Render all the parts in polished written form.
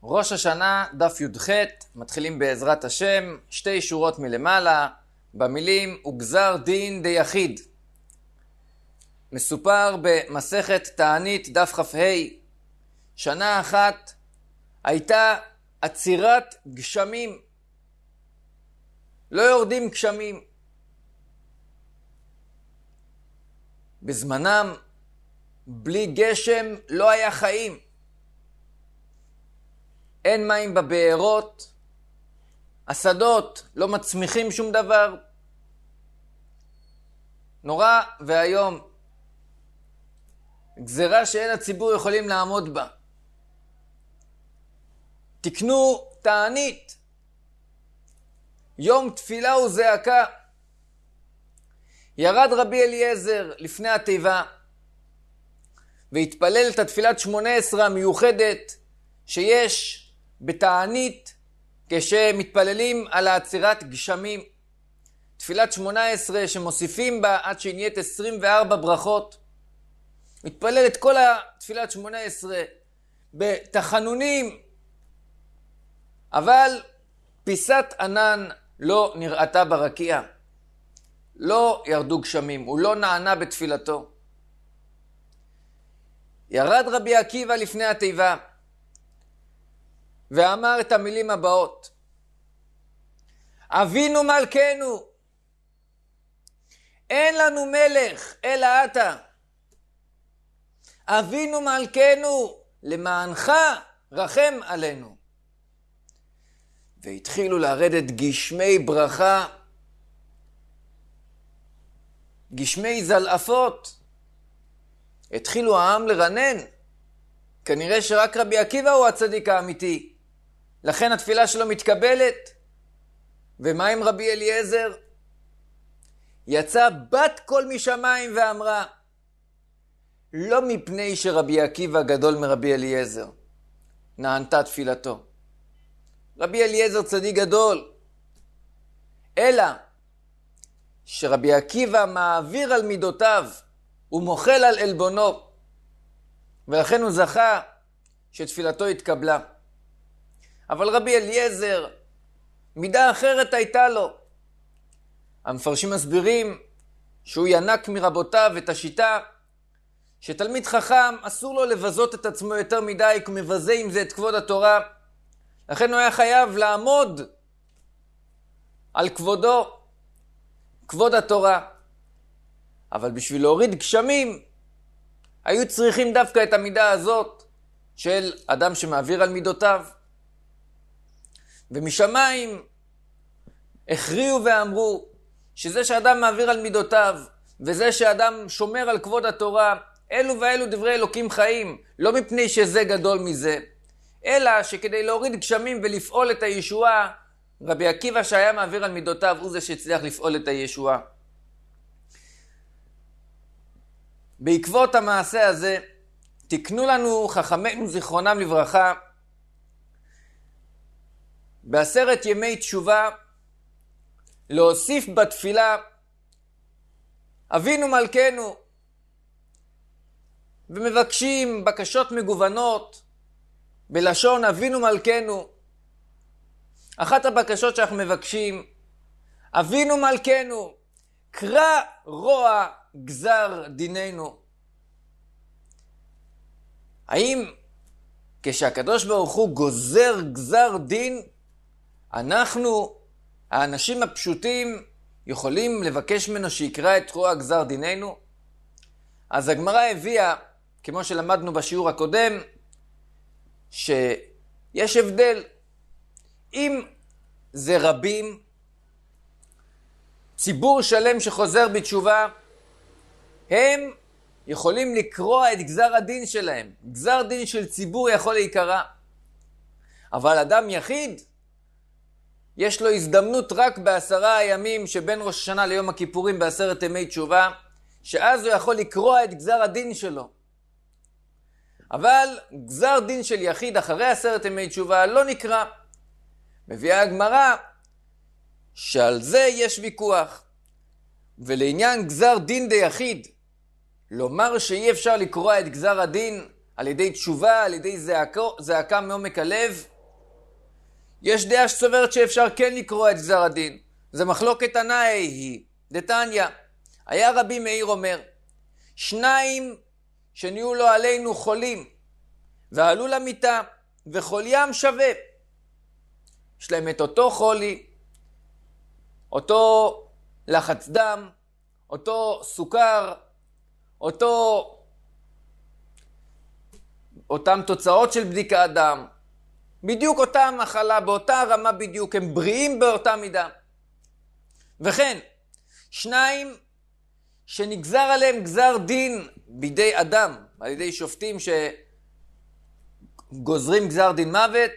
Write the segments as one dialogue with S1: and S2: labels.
S1: ראש השנה, דף י"ח, מתחילים בעזרת השם, 2 שורות מלמעלה, במילים וגזר דין דיחיד. מסופר במסכת תענית דף כ"ה, שנה אחת הייתה עצירת גשמים. לא יורדים גשמים. בזמנם, בלי גשם לא היה חיים. אין מים בבארות, השדות לא מצמיחים שום דבר. נורא והיום. גזרה שאין הציבור יכולים לעמוד בה. תקנו תענית. יום תפילה וזעקה. ירד רבי אליעזר לפני התיבה והתפלל את התפילת 18 המיוחדת שיש בתענית כשמתפללים על העצירת גשמים. תפילת 18 שמוסיפים בה עד שנהיית 24 ברכות. מתפלל את כל התפילת 18 בתחנונים, אבל פיסת ענן לא נראתה ברקיע. לא ירדו גשמים, הוא לא נענה בתפילתו. ירד רבי עקיבא לפני התיבה ואמר את המילים הבאות: אבינו מלכנו, אין לנו מלך אלא אתה. אבינו מלכנו, למענך רחם עלינו. והתחילו לרדת גשמי ברכה, גשמי זלעפות. התחילו העם לרנן. כנראה שרק רבי עקיבא הוא הצדיק האמיתי, לכן התפילה שלו מתקבלת. ומה עם רבי אליעזר? יצא בת קול משמיים ואמרה: לא מפני שרבי עקיבא גדול מרבי אליעזר נענתה תפילתו. רבי אליעזר צדיק גדול, אלא שרבי עקיבא מעביר על מידותיו ומוחל על עלבונו, ולכן הוא זכה שתפילתו התקבלה. אבל רבי אליעזר, מידה אחרת הייתה לו. המפרשים מסבירים שהוא ינק מרבותיו את השיטה שתלמיד חכם אסור לו לבזות את עצמו יותר מדי, כי מבזה עם זה את כבוד התורה. לכן הוא היה חייב לעמוד על כבודו, כבוד התורה. אבל בשביל להוריד גשמים היו צריכים דווקא את המידה הזאת של אדם שמעביר על מידותיו. ומשמיים הכריעו ואמרו שזה שאדם מעביר על מידותיו וזה שאדם שומר על כבוד התורה, אלו ואלו דברי אלוקים חיים, לא מפני שזה גדול מזה, אלא שכדי להוריד גשמים ולפעול את הישועה, רבי עקיבא שהיה מעביר על מידותיו הוא זה שהצליח לפעול את הישועה. בעקבות המעשה הזה תקנו לנו חכמינו זיכרונם לברכה בעשרת ימי תשובה להוסיף בתפילה אבינו מלכנו, ומבקשים בקשות מגוונות בלשון אבינו מלכנו. אחת הבקשות שאנחנו מבקשים: אבינו מלכנו, קרא רוע גזר דיננו. האם כשהקדוש ברוך הוא גוזר גזר דין, אנחנו, האנשים הפשוטים, יכולים לבקש ממנו שיקרא את רוע גזר דיננו? אז הגמרא הביאה, כמו שלמדנו בשיעור הקודם, שיש הבדל. אם זה רבים, ציבור שלם שחוזר בתשובה, הם יכולים לקרוא את גזר הדין שלהם. גזר דין של ציבור יכול להיקרא. אבל אדם יחיד, יש לו הזדמנות רק ב10 הימים שבין ראש השנה ליום הכיפורים ב10 ימי תשובה, שאז הוא יכול לקרוא את גזר הדין שלו. אבל גזר דין של יחיד אחרי 10 ימי תשובה לא נקרא. מביאה הגמרא שעל זה יש ויכוח. ולעניין גזר דין דיחיד, לומר שאי אפשר לקרוא את גזר הדין על ידי תשובה, על ידי זעקה מעומק הלב, יש דעה שסוברת שאפשר כן לקרוא את גזר הדין. זה מחלוקת תנאי היא. דתניא, היה רבי מאיר אומר, 2 שנהיו לו עלינו חולים, ועלו למיטה, וחוליים שווה. יש להם את אותו חולי, אותו לחץ דם, אותו סוכר, אותם תוצאות של בדיקת דם, בדיוק אותה מחלה, באותה רמה בדיוק, הם בריאים באותה מידה. וכן, 2 שנגזר עליהם גזר דין בידי אדם, על ידי שופטים שגוזרים גזר דין מוות,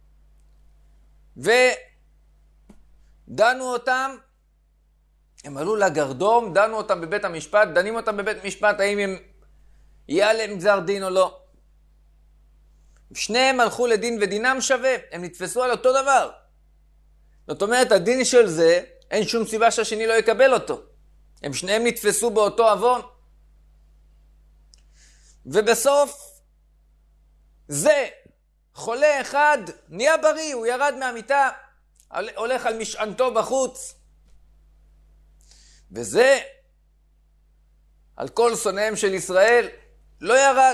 S1: ודנו אותם, הם עלו לגרדום, דנו אותם בבית המשפט, דנים אותם בבית משפט, האם הם יהיה עליהם גזר דין או לא. שניהם הלכו לדין ודינם שווה, הם נתפסו על אותו דבר. זאת אומרת, הדין של זה, אין שום סיבה שהשני לא יקבל אותו. הם שניהם נתפסו באותו עוון. ובסוף, זה, חולה אחד, נהיה בריא, הוא ירד מהמיטה, הולך על משענתו בחוץ. וזה, על כל שונאיהם של ישראל, לא ירד.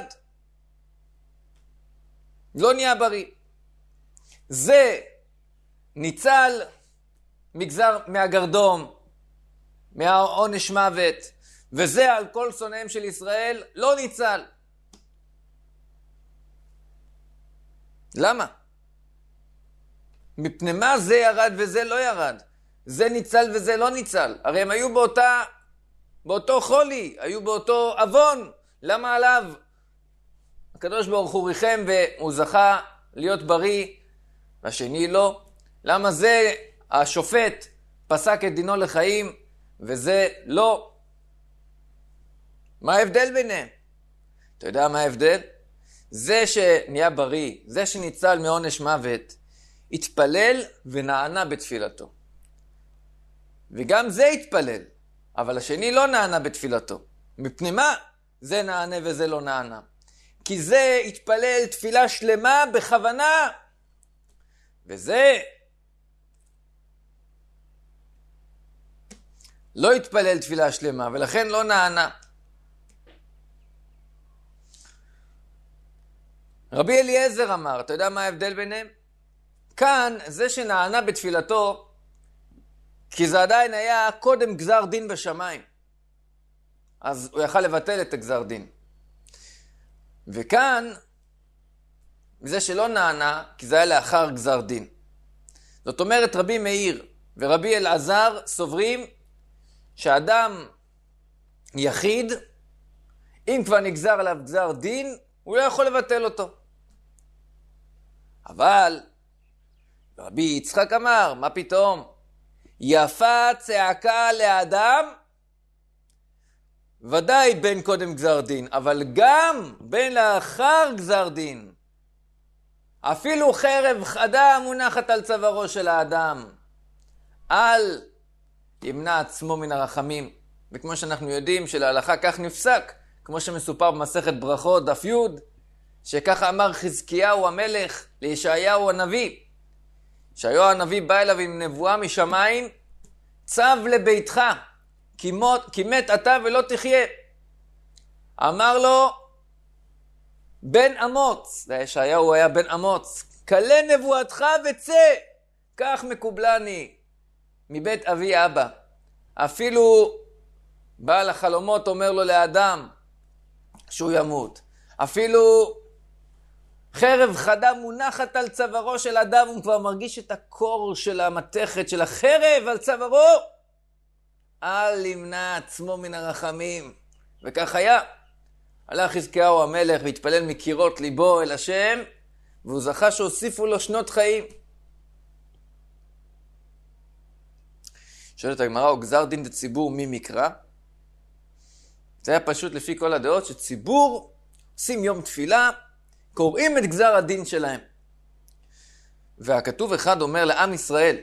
S1: לא נהיה בריא. זה ניצל מהגרדום, מהעונש מוות, וזה על כל שונאיהם של ישראל לא ניצל. למה? מפני מה זה ירד וזה לא ירד? זה ניצל וזה לא ניצל. הרי הם היו באותו חולי, היו באותו אבון. למה עליו? הקדוש ברוך הוא ריחם והוא זכה להיות בריא, והשני לא. למה זה השופט פסק את דינו לחיים וזה לא? מה ההבדל ביניהם? אתה יודע מה ההבדל? זה שנהיה בריא, זה שניצל מעונש מוות, התפלל ונענה בתפילתו. וגם זה התפלל, אבל השני לא נענה בתפילתו. מפני מה? זה נענה וזה לא נענה. כי זה התפלל תפילה שלמה בכוונה, וזה לא התפלל תפילה שלמה, ולכן לא נענה. רבי אליעזר אמר, אתה יודע מה ההבדל ביניהם? כאן, זה שנענה בתפילתו, כי זה עדיין היה קודם גזר דין בשמיים. אז הוא יכל לבטל את הגזר דין. וכאן, זה שלא נענה, כי זה היה לאחר גזר דין. זאת אומרת, רבי מאיר ורבי אלעזר סוברים שאדם יחיד, אם כבר נגזר עליו גזר דין, הוא לא יכול לבטל אותו. אבל רבי יצחק אמר, מה פתאום? יפה צעקה לאדם, ודאי בין קודם גזר דין, אבל גם בין לאחר גזר דין. אפילו חרב חדה מונחת על צווארו של האדם. אל ימנע עצמו מן הרחמים. וכמו שאנחנו יודעים שלהלכה כך נפסק, כמו שמסופר במסכת ברכות, דף י', שככה אמר חזקיהו המלך לישעיהו הנביא. ישעיהו הנביא בא אליו עם נבואה משמיים, צב לביתך, כי מת אתה ולא תחיה. אמר לו, בן אמוץ, ישעיהו היה בן אמוץ, קלה נבואתך וצא, כך מקובלני מבית אבי אבא. אפילו בעל החלומות אומר לו לאדם שהוא ימות. אפילו חרב חדה מונחת על צווארו של אדם, הוא כבר מרגיש את הקור של המתכת של החרב על צווארו. אל ימנע עצמו מן הרחמים. וכך היה. הלך חזקיהו המלך והתפלל מקירות ליבו אל השם, והוא זכה שהוסיפו לו שנות חיים. שואלת הגמרא, הוא גזר דין דציבור מי מקרא? זה היה פשוט לפי כל הדעות שציבור עושים יום תפילה, קוראים את גזר הדין שלהם. והכתוב אחד אומר לעם ישראל,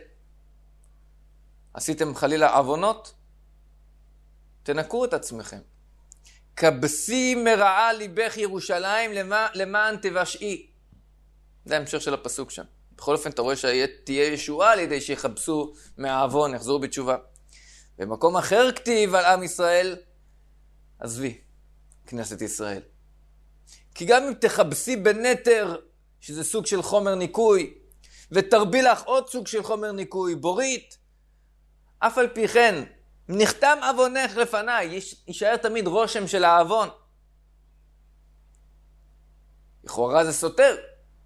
S1: עשיתם חלילה עוונות? תנקו את עצמכם. כבשי מרעה ליבך ירושלים למען תבשעי. זה ההמשך של הפסוק שם. בכל אופן אתה רואה שתהיה ישועה על ידי שיחפשו מהעוון, יחזרו בתשובה. במקום אחר כתיב על עם ישראל, עזבי, כנסת ישראל. כי גם אם תחבסי בנטר, שזה סוג של חומר ניקוי, ותרבי לך עוד סוג של חומר ניקוי, בורית, אף על פי כן, נחתם עוונך לפניי, יישאר תמיד רושם של העוון. לכאורה זה סותר.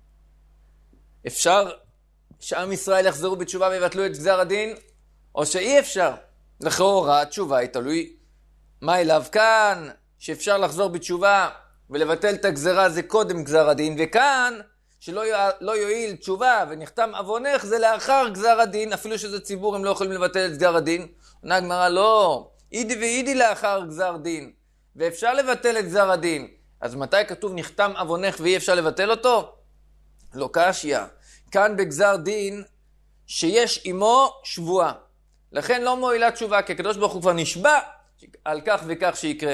S1: אפשר שעם ישראל יחזרו בתשובה ויבטלו את גזר הדין, או שאי אפשר. לכאורה התשובה היא תלוי מה אליו כאן, שאפשר לחזור בתשובה ולבטל את הגזרה זה קודם גזר הדין, וכאן שלא יועיל תשובה ונחתם עוונך זה לאחר גזר הדין, אפילו שזה ציבור הם לא יכולים לבטל את גזר הדין. עונה הגמרא לא, אידי ואידי לאחר גזר דין, ואפשר לבטל את גזר הדין. אז מתי כתוב נחתם עוונך ואי אפשר לבטל אותו? לא קשיא. כאן בגזר דין שיש עמו שבועה. לכן לא מועילה תשובה, כי הקדוש ברוך הוא כבר נשבע על כך וכך שיקרה.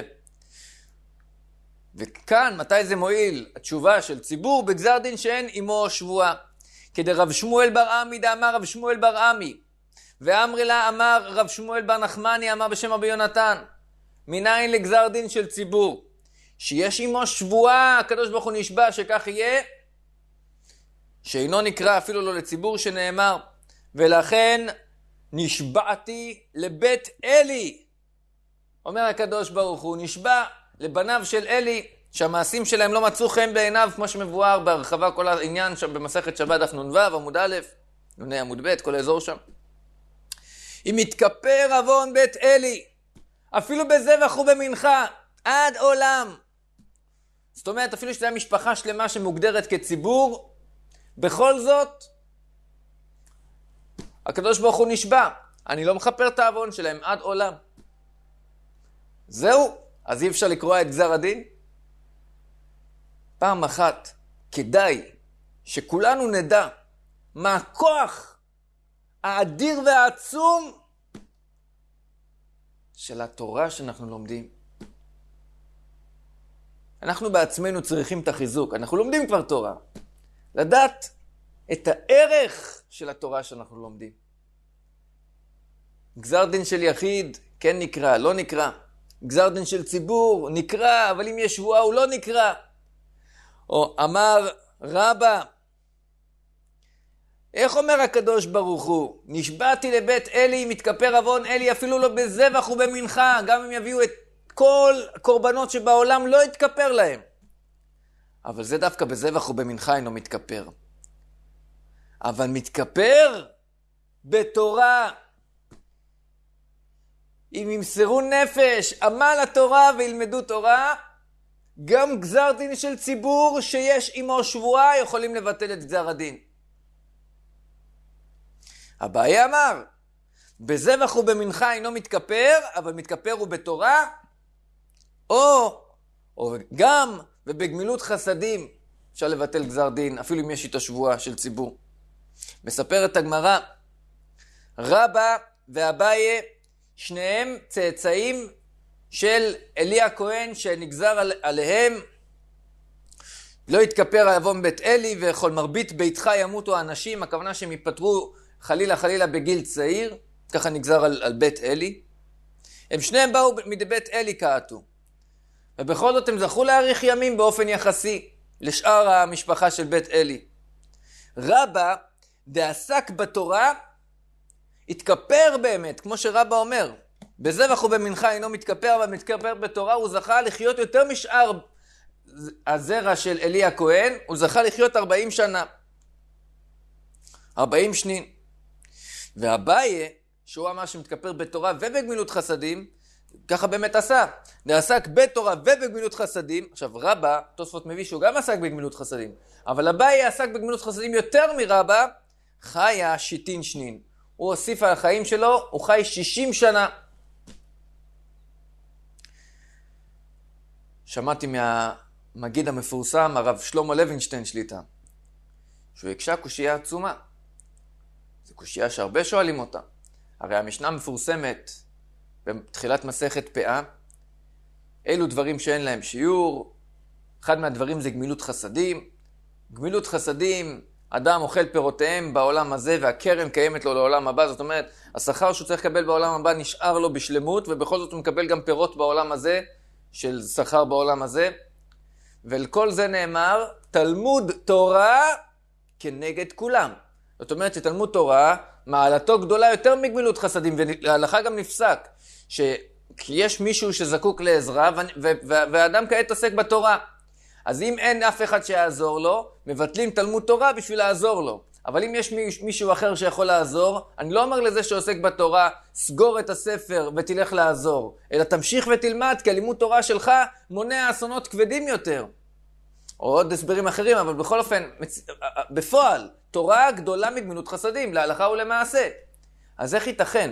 S1: וכאן מתי זה מועיל? התשובה של ציבור בגזר דין שאין עמו שבועה. כדרב שמואל בר עמי דאמר רב שמואל בר עמי, ואמרי לה אמר רב שמואל בר נחמני אמר בשם רבי יונתן. מניין לגזר דין של ציבור שיש עמו שבועה, הקדוש ברוך הוא נשבע שכך יהיה, שאינו נקרא אפילו לא לציבור שנאמר, ולכן נשבעתי לבית אלי. אומר הקדוש ברוך הוא, נשבע לבניו של אלי, שהמעשים שלהם לא מצאו חן בעיניו, כמו שמבואר בהרחבה כל העניין שם במסכת שבת דף נ"ו עמוד א', נ"ה עמוד ב', כל האזור שם. אם יתכפר עוון בית אלי, אפילו בזבח ובמנחה, עד עולם. זאת אומרת, אפילו שזו משפחה שלמה שמוגדרת כציבור, בכל זאת, הקדוש ברוך הוא נשבע, אני לא מכפר את העוון שלהם עד עולם. זהו, אז אי אפשר לקרוא את גזר הדין? פעם אחת כדאי שכולנו נדע מה הכוח האדיר והעצום של התורה שאנחנו לומדים. אנחנו בעצמנו צריכים את החיזוק, אנחנו לומדים כבר תורה. לדעת את הערך של התורה שאנחנו לומדים. גזר דין של יחיד, כן נקרא, לא נקרא. גזר דין של ציבור, נקרא, אבל אם יש שבועה הוא לא נקרא. או אמר רבא, איך אומר הקדוש ברוך הוא? נשבעתי לבית אלי, מתכפר עוון אלי, אפילו לא בזבח ובמנחה, גם אם יביאו את כל קורבנות שבעולם לא יתכפר להם. אבל זה דווקא בזבח ובמנחה אינו מתכפר. אבל מתכפר בתורה. אם ימסרו נפש, עמל התורה וילמדו תורה, גם גזר דין של ציבור שיש עמו שבועה יכולים לבטל את גזר הדין. אביי אמר, בזבח ובמנחה אינו מתכפר, אבל מתכפר הוא בתורה, או גם ובגמילות חסדים אפשר לבטל גזר דין, אפילו אם יש איתו שבועה של ציבור. מספרת הגמרא, רבא ואביי, שניהם צאצאים של אלי הכהן שנגזר עליהם, לא יתכפר העוון בית אלי וכל מרבית ביתך ימותו האנשים, הכוונה שהם ייפטרו חלילה בגיל צעיר, ככה נגזר על בית אלי. הם שניהם באו מבית אלי כעתו, ובכל זאת הם זכו להאריך ימים באופן יחסי לשאר המשפחה של בית אלי. רבא דעסק בתורה, התכפר באמת, כמו שרבא אומר, בזבח ובמנחה אינו מתכפר, אבל מתכפר בתורה, הוא זכה לחיות יותר משאר הזרע של אלי הכהן, הוא זכה לחיות 40 שנה. 40 שנים. ואביי, שהוא אמר שמתכפר בתורה ובגמילות חסדים, ככה באמת עשה. דעסק בתורה ובגמילות חסדים. עכשיו רבא, תוספות מביא שהוא גם עסק בגמילות חסדים, אבל אביי עסק בגמילות חסדים יותר מרבא, חיה 60 שנין. הוא הוסיף על החיים שלו, הוא חי 60 שנה. שמעתי מהמגיד המפורסם, הרב שלמה לוינשטיין שליטה, שהוא הקשה קושייה עצומה. זו קושייה שהרבה שואלים אותה. הרי המשנה מפורסמת בתחילת מסכת פאה, אילו דברים שאין להם שיעור. אחד מהדברים זה גמילות חסדים. גמילות חסדים, אדם אוכל פירותיהם בעולם הזה, והקרן קיימת לו לעולם הבא. זאת אומרת, השכר שהוא צריך לקבל בעולם הבא נשאר לו בשלמות, ובכל זאת הוא מקבל גם פירות בעולם הזה, של שכר בעולם הזה. ולכל זה נאמר, תלמוד תורה כנגד כולם. זאת אומרת שתלמוד תורה, מעלתו גדולה יותר מגמילות חסדים, ולהלכה גם נפסק, שיש מישהו שזקוק לעזרה, והאדם כעת עוסק בתורה. אז אם אין אף אחד שיעזור לו, מבטלים תלמוד תורה בשביל לעזור לו. אבל אם יש מישהו אחר שיכול לעזור, אני לא אומר לזה שעוסק בתורה, סגור את הספר ותלך לעזור, אלא תמשיך ותלמד, כי הלימוד תורה שלך מונע אסונות כבדים יותר. או עוד הסברים אחרים, אבל בכל אופן, בפועל, תורה גדולה מגמילות חסדים, להלכה ולמעשה. אז איך ייתכן?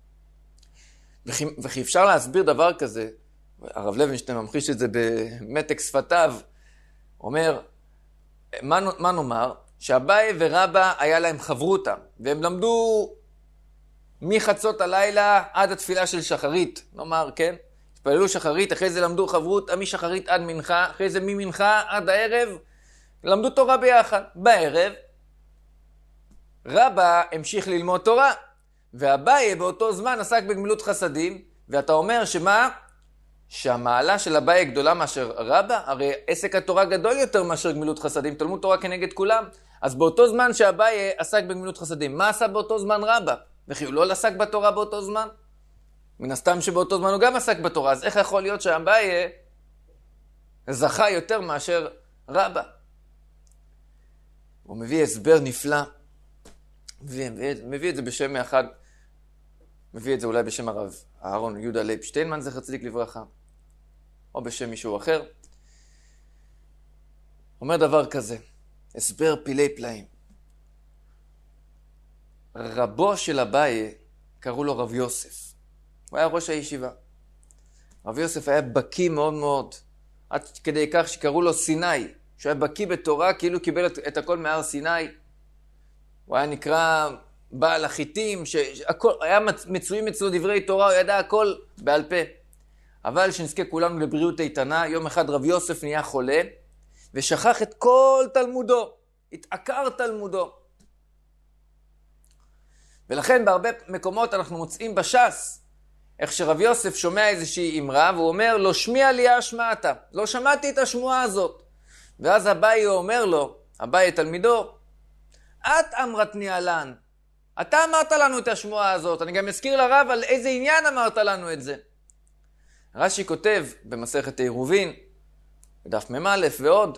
S1: וכי אפשר להסביר דבר כזה, הרב לוינשטיין ממחיש את זה במתק שפתיו, אומר, מה נאמר? שאביי ורבא היה להם חברותה, והם למדו מחצות הלילה עד התפילה של שחרית, נאמר, כן? התפללו שחרית, אחרי זה למדו חברותה משחרית עד מנחה, אחרי זה ממנחה עד הערב, למדו תורה ביחד. בערב, רבא המשיך ללמוד תורה, ואביי באותו זמן עסק בגמילות חסדים, ואתה אומר שמה? שהמעלה של אביי גדולה מאשר רבא, הרי עסק התורה גדול יותר מאשר גמילות חסדים, תלמוד תורה כנגד כולם. אז באותו זמן שאביי עסק בגמילות חסדים, מה עשה באותו זמן רבא? וכי הוא לא עסק בתורה באותו זמן? מן הסתם שבאותו זמן הוא גם עסק בתורה, אז איך יכול להיות שאביי זכה יותר מאשר רבא? הוא מביא הסבר נפלא, מביא את זה בשם אחד, מביא את זה אולי בשם הרב אהרון יהודה לייב שטיינמן, זכר צדיק לברכה, או בשם מישהו אחר. אומר דבר כזה, הסבר פילי פלאים. רבו של אביי קראו לו רב יוסף. הוא היה ראש הישיבה. רב יוסף היה בקי מאוד מאוד, עד כדי כך שקראו לו סיני, שהוא היה בקי בתורה, כאילו קיבל את הכל מהר סיני. הוא היה נקרא בעל החיטים, היה מצויים אצלו דברי תורה, הוא ידע הכל בעל פה. אבל שנזכה כולנו לבריאות איתנה, יום אחד רב יוסף נהיה חולה, ושכח את כל תלמודו, התעקר תלמודו. ולכן בהרבה מקומות אנחנו מוצאים בש"ס, איך שרב יוסף שומע איזושהי אמרה, והוא אומר, לא שמיע לי השמעת, לא שמעתי את השמועה הזאת. ואז אביי אומר לו, אביי תלמידו, את אמרתני עלן, אתה אמרת לנו את השמועה הזאת, אני גם אזכיר לרב על איזה עניין אמרת לנו את זה. רש"י כותב במסכת עירובין, בדף מ"א ועוד,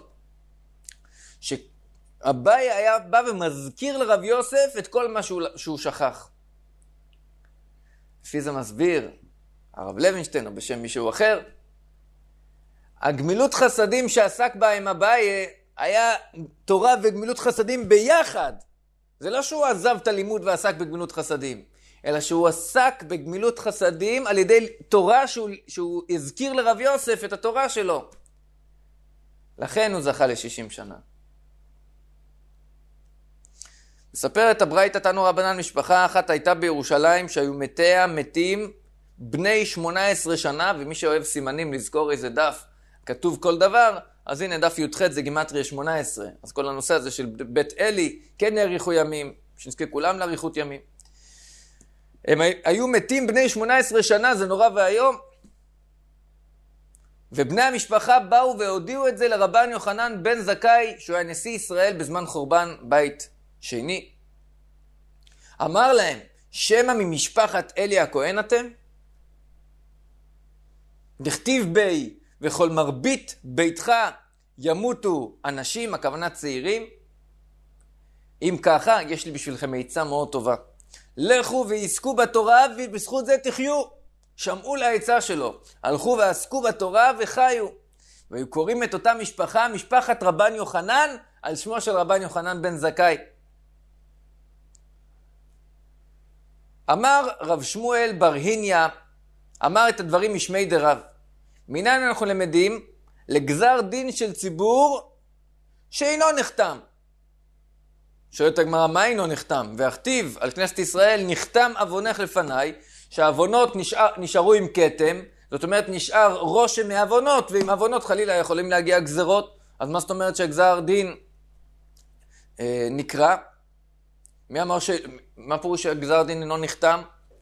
S1: שאביי היה בא ומזכיר לרב יוסף את כל מה שהוא שכח. לפי זה מסביר הרב לוינשטיין או בשם מישהו אחר, הגמילות חסדים שעסק בה עם אביי היה תורה וגמילות חסדים ביחד. זה לא שהוא עזב את הלימוד ועסק בגמילות חסדים, אלא שהוא עסק בגמילות חסדים על ידי תורה שהוא הזכיר לרב יוסף את התורה שלו. לכן הוא זכה ל-60 שנה. מספרת הברייתא תנו רבנן, משפחה אחת הייתה בירושלים שהיו מתים בני 18 שנה, ומי שאוהב סימנים לזכור איזה דף כתוב כל דבר, אז הנה דף י"ח זה גימטריה 18. אז כל הנושא הזה של בית אלי, כן יאריכו ימים, שנזכה כולם לאריכות ימים. הם היו מתים בני 18 שנה, זה נורא והיום. ובני המשפחה באו והודיעו את זה לרבן יוחנן בן זכאי, שהוא היה נשיא ישראל בזמן חורבן בית שני. אמר להם, שמא ממשפחת אלי הכהן אתם? דכתיב בי, וכל מרבית ביתך ימותו אנשים, הכוונה צעירים. אם ככה, יש לי בשבילכם עצה מאוד טובה. לכו ועסקו בתורה ובזכות זה תחיו. שמעו לעצה שלו. הלכו ועסקו בתורה וחיו. והיו קוראים את אותה משפחה, משפחת רבן יוחנן, על שמו של רבן יוחנן בן זכאי. אמר רב שמואל בר היניה, אמר את הדברים משמי דרב. מניין אנחנו למדים? לגזר דין של ציבור שאינו נחתם. שואלת הגמרא, מה אינו נחתם? והכתיב על כנסת ישראל, נחתם עוונך לפניי, שהעוונות נשארו עם כתם, זאת אומרת נשאר רושם מעוונות, ועם עוונות חלילה יכולים להגיע גזרות. אז מה זאת אומרת שגזר דין נקרא? מה פירוש שגזר הדין אינו נחתם?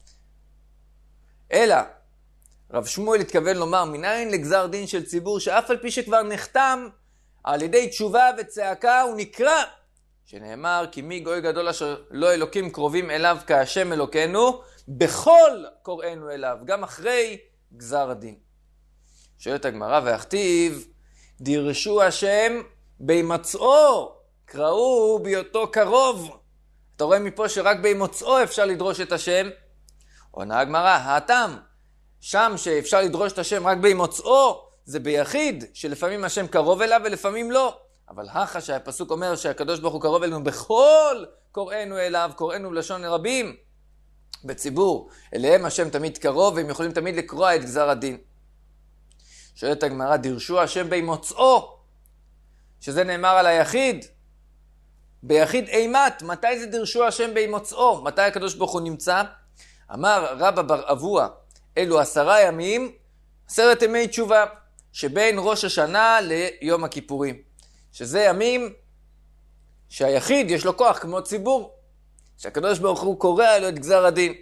S1: אלא, רב שמואל התכוון לומר, מניין לגזר דין של ציבור שאף על פי שכבר נחתם על ידי תשובה וצעקה הוא נקרא, שנאמר כי מי גוי גדול אשר לא אלוקים קרובים אליו כהשם אלוקינו, בכל קוראינו אליו, גם אחרי גזר הדין. שואלת הגמרא, והכתיב דירשו השם בהימצאו, קראו בהיותו קרוב. אתה רואה מפה שרק בהימצאו אפשר לדרוש את השם? עונה הגמרא, האטם, שם שאפשר לדרוש את השם רק בהימצאו, זה ביחיד, שלפעמים השם קרוב אליו ולפעמים לא. אבל הכה שהפסוק אומר שהקדוש ברוך הוא קרוב אלינו בכל קוראינו אליו, קוראינו בלשון רבים בציבור, אליהם השם תמיד קרוב והם יכולים תמיד לקרוא את גזר הדין. שואלת הגמרא, דירשו השם בהימצאו, שזה נאמר על היחיד, ביחיד אימת, מתי זה דירשו השם בהימצאו? מתי הקדוש ברוך הוא נמצא? אמר רבא בר אבוה, אלו 10 ימים, 10 ימי תשובה, שבין ראש השנה ליום הכיפורים. שזה ימים שהיחיד יש לו כוח כמו ציבור, שהקדוש ברוך הוא קורא לו את גזר הדין.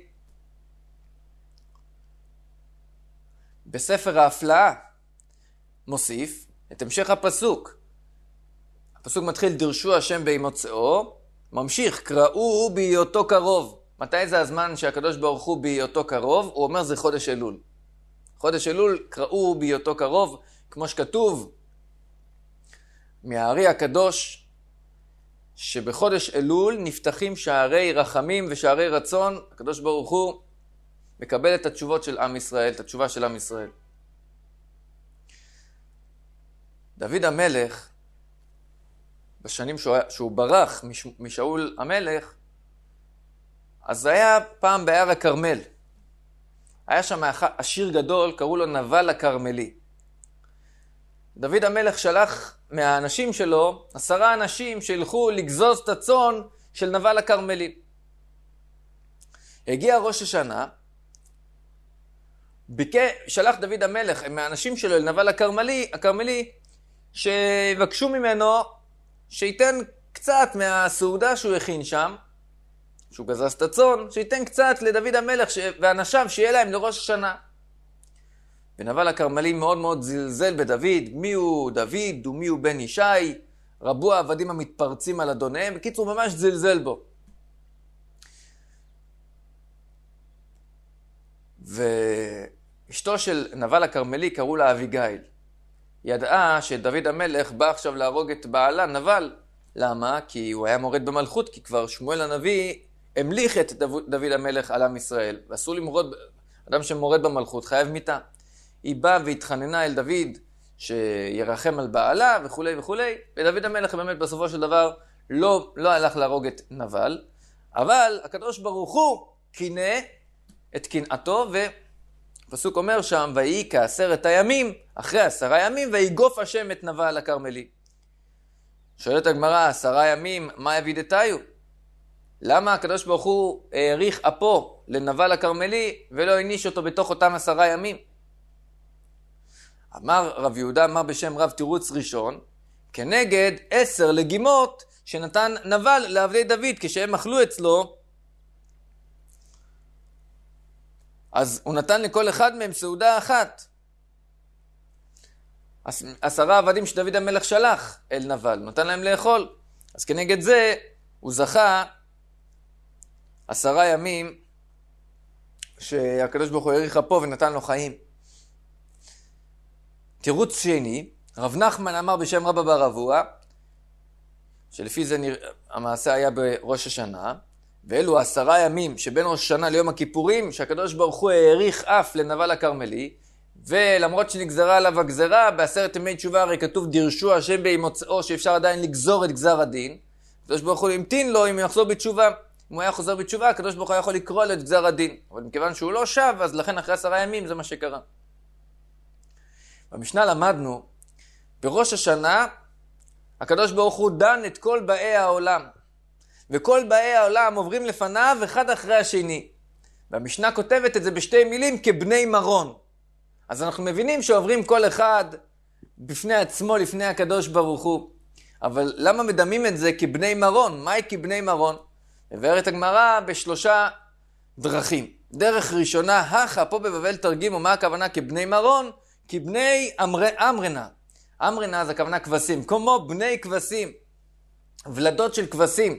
S1: בספר ההפלאה מוסיף את המשך הפסוק. הפסוק מתחיל דירשו השם בהימצאו, ממשיך קראו בהיותו קרוב. מתי זה הזמן שהקדוש ברוך הוא בהיותו קרוב? הוא אומר זה חודש אלול. חודש אלול קראו בהיותו קרוב, כמו שכתוב מהארי הקדוש, שבחודש אלול נפתחים שערי רחמים ושערי רצון. הקדוש ברוך הוא מקבל את התשובות של עם ישראל, את התשובה של עם ישראל. דוד המלך, בשנים שהוא ברח משאול המלך, אז היה פעם בהר הכרמל. היה שם עשיר גדול, קראו לו נבל הכרמלי. דוד המלך שלח מהאנשים שלו 10 אנשים שילכו לגזוז את הצאן של נבל הכרמלי. הגיע ראש השנה, שלח דוד המלך מהאנשים שלו אל נבל הכרמלי, שבקשו ממנו שייתן קצת מהסעודה שהוא הכין שם, שהוא גזז את הצאן, שייתן קצת לדוד המלך ואנשיו שיהיה להם לראש השנה. ונבל הכרמלי מאוד מאוד זלזל בדוד, מי הוא דוד ומי הוא בן ישי, רבו העבדים המתפרצים על אדוניהם, בקיצור ממש זלזל בו. ואשתו של נבל הכרמלי קראו לה אביגיל. ידעה שדוד המלך בא עכשיו להרוג את בעלה נבל. למה? כי הוא היה מורד במלכות, כי כבר שמואל הנביא המליך את דוד המלך על עם ישראל. ואסור למרוד, אדם שמורד במלכות חייב מיתה. היא באה והתחננה אל דוד שירחם על בעלה וכו' וכו'. ודוד המלך באמת בסופו של דבר לא הלך להרוג את נבל. אבל הקדוש ברוך הוא קינא את קנאתו, ופסוק אומר שם, ויהי כ10 הימים, אחרי 10 ימים, ויגוף השם את נבל הכרמלי. שואלת הגמרא, 10 ימים, מה יבידתיו? למה הקדוש ברוך הוא האריך אפו לנבל הכרמלי, ולא העניש אותו בתוך אותם 10 ימים? אמר רב יהודה, אמר בשם רב תירוץ ראשון, כנגד 10 לגימות שנתן נבל לעבדי דוד, כשהם אכלו אצלו, אז הוא נתן לכל אחד מהם סעודה אחת. 10 עבדים שדוד המלך שלח אל נבל, נתן להם לאכול. אז כנגד זה הוא זכה 10 ימים שהקדוש ברוך הוא האריך אפו ונתן לו חיים. תירוץ שני, רב נחמן אמר בשם רבא בר אבוה, שלפי זה המעשה היה בראש השנה, ואלו 10 ימים שבין ראש השנה ליום הכיפורים, שהקדוש ברוך הוא האריך אף לנבל הכרמלי, ולמרות שנגזרה עליו הגזרה, ב10 ימי תשובה הרי כתוב דירשו השם בהימצאו, שאפשר עדיין לגזור את גזר הדין. הקדוש ברוך הוא המתין לו אם הוא יחזור בתשובה. אם הוא היה חוזר בתשובה, הקדוש ברוך הוא יכול לקרוא לו את גזר הדין. אבל מכיוון שהוא לא שב, אז לכן אחרי 10 ימים זה מה שקרה. במשנה למדנו, בראש השנה, הקדוש ברוך הוא דן את כל באי העולם. וכל באי העולם עוברים לפניו אחד אחרי השני. והמשנה כותבת את זה בשתי מילים כבני מרון. אז אנחנו מבינים שעוברים כל אחד בפני עצמו, לפני הקדוש ברוך הוא. אבל למה מדמים את זה כבני מרון? מהי כבני מרון? מבארת הגמרא בשלושה דרכים. דרך ראשונה, הכה, פה בבבל תרגימו, מה הכוונה כבני מרון? כבני אמרנה. אמרנה זה הכוונה כבשים, כמו בני כבשים, ולדות של כבשים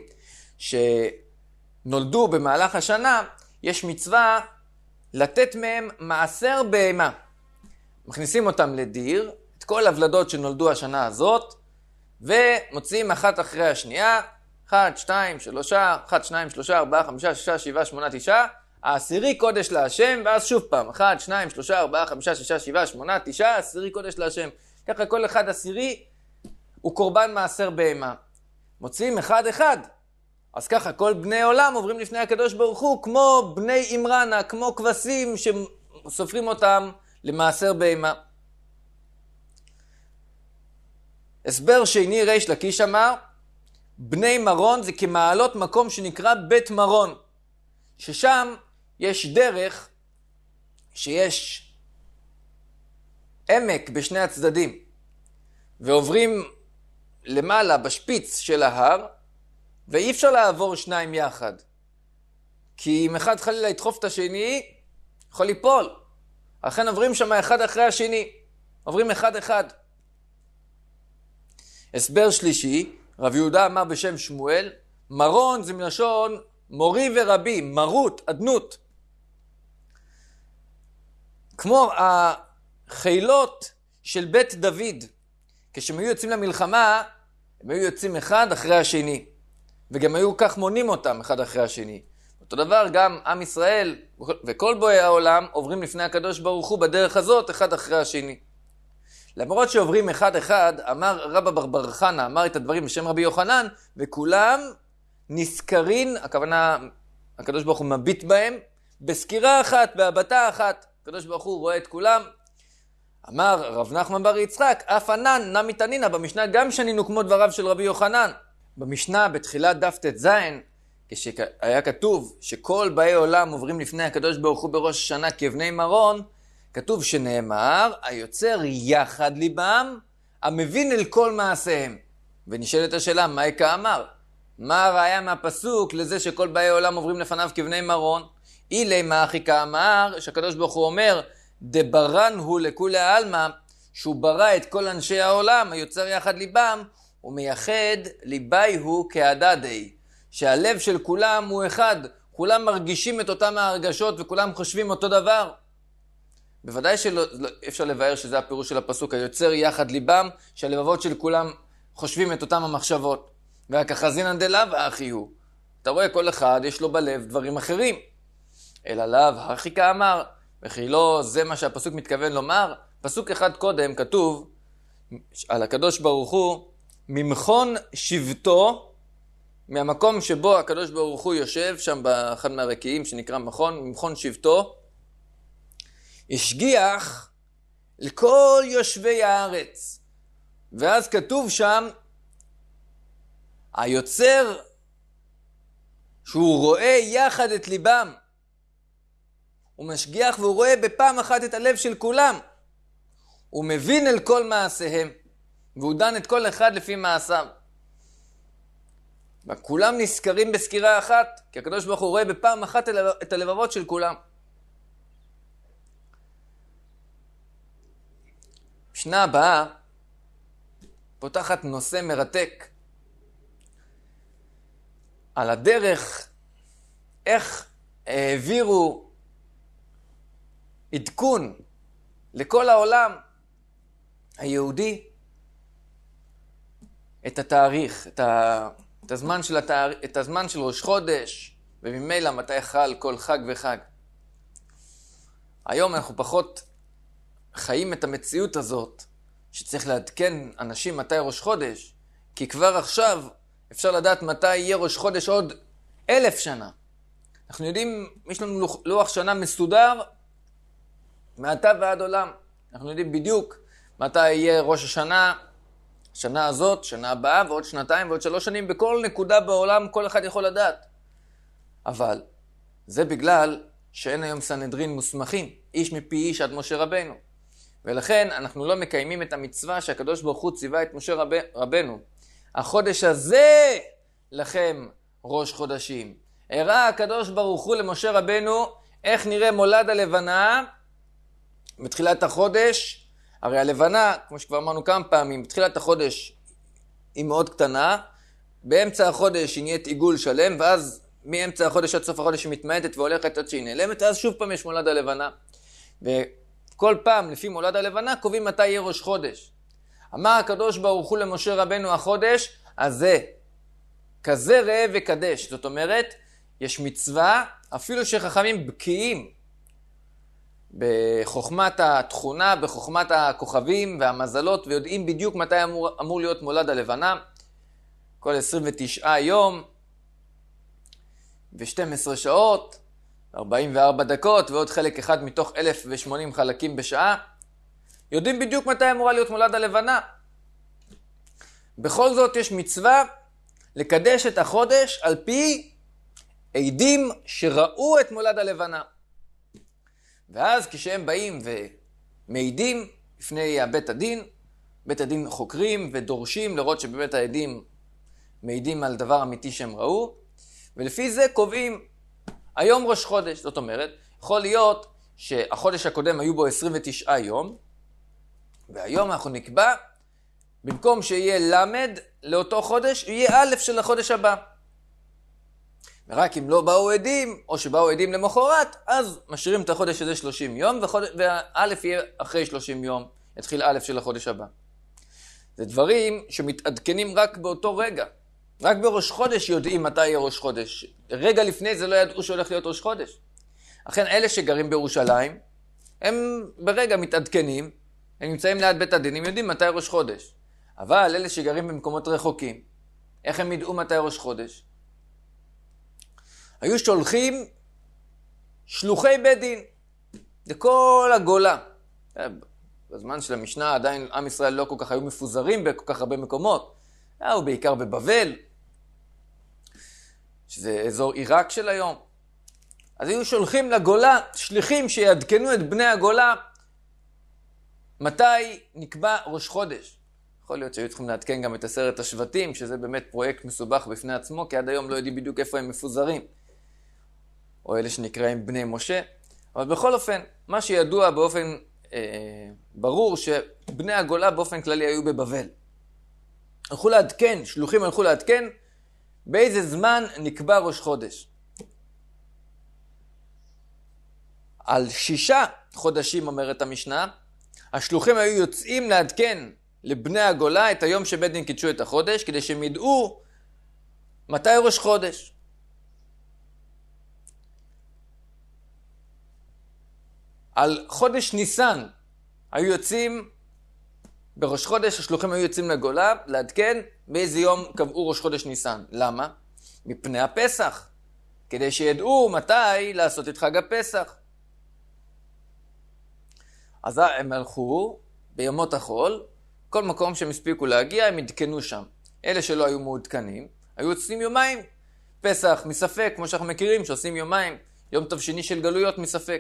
S1: שנולדו במהלך השנה, יש מצווה לתת מהם מעשר בהמה. מכניסים אותם לדיר, את כל הוולדות שנולדו השנה הזאת, ומוציאים אחת אחרי השנייה, 1, 2, 3, 1, 2, 3, 4, 5, 6, 7, 8, 9, העשירי קודש להשם, ואז שוב פעם, 1, 2, 3, 4, 5, 6, 7, 8, 9, העשירי קודש להשם. ככה כל אחד עשירי הוא קורבן מעשר בהמה. מוציאים אחד אחד. אז ככה כל בני עולם עוברים לפני הקדוש ברוך הוא, כמו בני אמרנה, כמו כבשים שסופרים אותם למעשר בהמה. הסבר שני ריש לקיש אמר, בני מרון זה כמעלות מקום שנקרא בית מרון, ששם יש דרך שיש עמק בשני הצדדים, ועוברים למעלה בשפיץ של ההר, ואי אפשר לעבור שניים יחד, כי אם אחד חלילה ידחוף את השני, יכול ליפול. לכן עוברים שם אחד אחרי השני, עוברים אחד אחד. הסבר שלישי, רב יהודה אמר בשם שמואל, מרון זה מלשון מורי ורבי, מרות, אדנות. כמו החילות של בית דוד, כשהם היו יוצאים למלחמה, הם היו יוצאים אחד אחרי השני, וגם היו כך מונים אותם אחד אחרי השני. אותו דבר גם עם ישראל וכל בואי העולם עוברים לפני הקדוש ברוך הוא בדרך הזאת אחד אחרי השני. למרות שעוברים אחד אחד, אמר רבא בר חנא, אמר את הדברים בשם רבי יוחנן, וכולם נזכרים, הכוונה הקדוש ברוך הוא מביט בהם, בסקירה אחת, בהבטה אחת. הקדוש ברוך הוא רואה את כולם. אמר רב נחמן בר יצחק, אף ענן נמי תנינא, במשנה גם שנינו כמו דבריו של רבי יוחנן. במשנה בתחילת דף ט"ז, כשהיה כתוב שכל באי עולם עוברים לפני הקדוש ברוך הוא בראש השנה כבני מרון, כתוב שנאמר, היוצר יחד ליבם, המבין אל כל מעשיהם. ונשאלת השאלה, מה יקה אמר? מה הראיה מהפסוק לזה שכל באי עולם עוברים לפניו כבני מרון? אילי מה אחיקה אמר, שהקדוש ברוך הוא אומר, דברן הוא לכולי העלמא, שהוא ברא את כל אנשי העולם, היוצר יחד ליבם, הוא מייחד ליבי הוא כהדדי, שהלב של כולם הוא אחד, כולם מרגישים את אותם ההרגשות וכולם חושבים אותו דבר. בוודאי שלא אפשר לבאר שזה הפירוש של הפסוק, היוצר יחד ליבם, שהלבבות של כולם חושבים את אותם המחשבות. והכחזינן דלאו אחי הוא. אתה רואה כל אחד יש לו בלב דברים אחרים. אלא לאו הכי אמר, וכי לא זה מה שהפסוק מתכוון לומר. פסוק אחד קודם כתוב על הקדוש ברוך הוא, ממכון שבטו, מהמקום שבו הקדוש ברוך הוא יושב, שם באחד מהרקיעים שנקרא ממכון שבטו, השגיח לכל יושבי הארץ. ואז כתוב שם, היוצר שהוא רואה יחד את ליבם, הוא משגיח והוא רואה בפעם אחת את הלב של כולם, הוא מבין אל כל מעשיהם, והוא דן את כל אחד לפי מעשיו. וכולם נזכרים בסקירה אחת, כי הקדוש ברוך הוא רואה בפעם אחת את הלבבות של כולם. משנה הבאה פותחת נושא מרתק על הדרך איך העבירו עדכון לכל העולם היהודי את התאריך, את הזמן של ראש חודש, וממילא מתי חל כל חג וחג. היום אנחנו פחות חיים את המציאות הזאת, שצריך לעדכן אנשים מתי ראש חודש, כי כבר עכשיו אפשר לדעת מתי יהיה ראש חודש עוד 1000 שנה. אנחנו יודעים, יש לנו לוח שנה מסודר, מעתה ועד עולם. אנחנו יודעים בדיוק מתי יהיה ראש השנה, שנה הזאת, שנה הבאה, ועוד 2 ועוד 3 שנים, בכל נקודה בעולם כל אחד יכול לדעת. אבל זה בגלל שאין היום סנהדרין מוסמכים, איש מפי איש עד משה רבנו. ולכן אנחנו לא מקיימים את המצווה שהקדוש ברוך הוא ציווה את משה רבנו. החודש הזה לכם ראש חודשים. הראה הקדוש ברוך הוא למשה רבנו איך נראה מולד הלבנה בתחילת החודש. הרי הלבנה, כמו שכבר אמרנו כמה פעמים, בתחילת החודש היא מאוד קטנה, באמצע החודש היא נהיית עיגול שלם, ואז מאמצע החודש עד סוף החודש היא מתמעטת והולכת עד שהיא נעלמת, ואז שוב פעם יש מולד הלבנה. וכל פעם לפי מולד הלבנה קובעים מתי יהיה ראש חודש. אמר הקדוש ברוך הוא למשה רבנו החודש הזה, כזה ראה וקדש. זאת אומרת, יש מצווה, אפילו שחכמים בקיאים בחוכמת התכונה, בחוכמת הכוכבים והמזלות, ויודעים בדיוק מתי אמור להיות מולד הלבנה. כל 29 יום ו12 שעות, 44 דקות, ועוד חלק אחד מתוך 1080 חלקים בשעה. יודעים בדיוק מתי אמורה להיות מולד הלבנה. בכל זאת יש מצווה לקדש את החודש על פי עדים שראו את מולד הלבנה. ואז כשהם באים ומעידים לפני בית הדין, בית הדין חוקרים ודורשים לראות שבאמת העדים מעידים על דבר אמיתי שהם ראו, ולפי זה קובעים היום ראש חודש. זאת אומרת, יכול להיות שהחודש הקודם היו בו 29 יום, והיום אנחנו נקבע, במקום שיהיה למד לאותו חודש, יהיה א' של החודש הבא. ורק אם לא באו עדים, או שבאו עדים למחרת, אז משאירים את החודש הזה 30 יום, והא' יהיה אחרי 30 יום, יתחיל א' של החודש הבא. זה דברים שמתעדכנים רק באותו רגע. רק בראש חודש יודעים מתי יהיה ראש חודש. רגע לפני זה לא ידעו שהולך להיות ראש חודש. אכן אלה שגרים בירושלים, הם ברגע מתעדכנים, הם נמצאים ליד בית הדין, הם יודעים מתי ראש חודש. אבל אלה שגרים במקומות רחוקים, איך הם ידעו מתי ראש חודש? היו שולחים שלוחי בית דין לכל הגולה. בזמן של המשנה עדיין עם ישראל לא כל כך היו מפוזרים בכל כך הרבה מקומות. היו בעיקר בבבל, שזה אזור עיראק של היום. אז היו שולחים לגולה שליחים שיעדכנו את בני הגולה מתי נקבע ראש חודש. יכול להיות שהיו צריכים לעדכן גם את 10 השבטים, שזה באמת פרויקט מסובך בפני עצמו, כי עד היום לא יודעים בדיוק איפה הם מפוזרים. או אלה שנקראים בני משה. אבל בכל אופן, מה שידוע באופן ברור, שבני הגולה באופן כללי היו בבבל. הלכו לעדכן, שלוחים הלכו לעדכן, באיזה זמן נקבע ראש חודש. על 6 חודשים, אומרת המשנה, השלוחים היו יוצאים לעדכן לבני הגולה את היום שבית דין קידשו את החודש, כדי שהם ידעו מתי ראש חודש. על חודש ניסן היו יוצאים, בראש חודש השלוחים היו יוצאים לגולה לעדכן באיזה יום קבעו ראש חודש ניסן. למה? מפני הפסח, כדי שידעו מתי לעשות את חג הפסח. אז הם הלכו בימות החול, כל מקום שהם הספיקו להגיע הם עדכנו שם. אלה שלא היו מעודכנים היו עושים יומיים. פסח מספק, כמו שאנחנו מכירים, שעושים יומיים. יום טוב שני של גלויות מספק.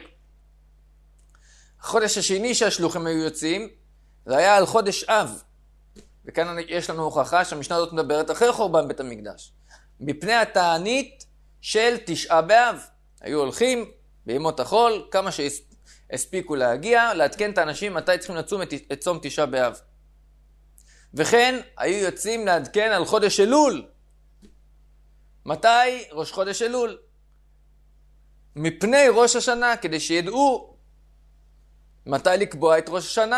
S1: החודש השני שהשלוחים היו יוצאים, זה היה על חודש אב. וכאן יש לנו הוכחה שהמשנה הזאת מדברת אחרי חורבן בית המקדש. מפני התענית של 9 באב. היו הולכים בימות החול, כמה שהספיקו להגיע, לעדכן את האנשים מתי צריכים לצום את צום 9 באב. וכן, היו יוצאים לעדכן על חודש אלול. מתי? ראש חודש אלול. מפני ראש השנה, כדי שידעו מתי לקבוע את ראש השנה.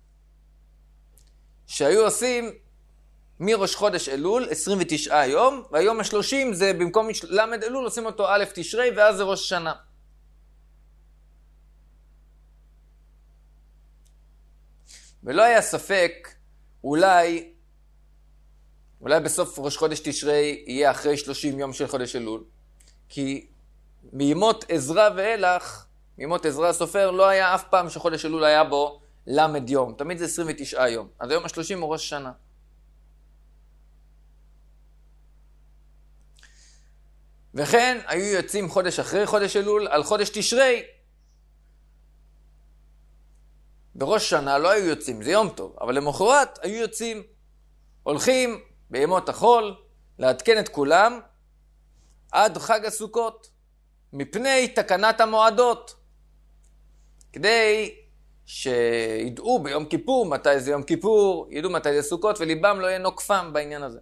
S1: שהיו עושים מראש חודש אלול 29 יום, והיום ה-30 זה במקום למד אלול עושים אותו א' תשרי, ואז זה ראש השנה. ולא היה ספק, אולי בסוף ראש חודש תשרי יהיה אחרי 30 יום של חודש אלול. כי מימות עזרא ואילך, מימות עזרא הסופר, לא היה אף פעם שחודש אלול היה בו למד יום. תמיד זה 29 יום. אז היום ה-30 הוא ראש שנה. וכן, היו יוצאים חודש אחרי חודש אלול על חודש תשרי. בראש שנה לא היו יוצאים, זה יום טוב. אבל למחרת היו יוצאים, הולכים בימות החול, לעדכן את כולם עד חג הסוכות, מפני תקנת המועדות, כדי שידעו ביום כיפור מתי זה יום כיפור, ידעו מתי זה סוכות, וליבם לא יהיה נוקפם בעניין הזה.